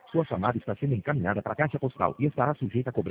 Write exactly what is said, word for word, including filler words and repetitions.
Sua chamada está sendo encaminhada para a caixa postal e estará sujeita a cobrança.